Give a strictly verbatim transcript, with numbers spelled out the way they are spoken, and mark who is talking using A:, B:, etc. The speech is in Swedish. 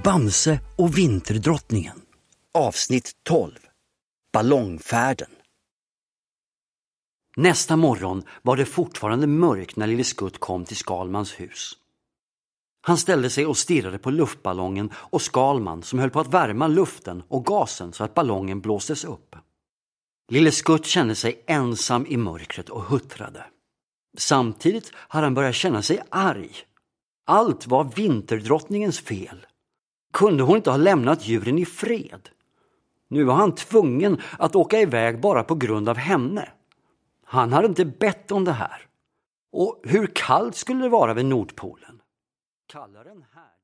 A: Bamse och Vinterdrottningen. Avsnitt tolv. Ballongfärden. Nästa morgon var det fortfarande mörkt när Lille Skutt kom till Skalmans hus. Han ställde sig och stirrade på luftballongen och Skalman som höll på att värma luften och gasen så att ballongen blåstes upp. Lille Skutt kände sig ensam i mörkret och huttrade. Samtidigt hade han börjat känna sig arg. Allt var Vinterdrottningens fel. Kunde hon inte ha lämnat djuren i fred? Nu var han tvungen att åka iväg bara på grund av henne. Han hade inte bett om det här. Och hur kallt skulle det vara vid Nordpolen? Kallare än här.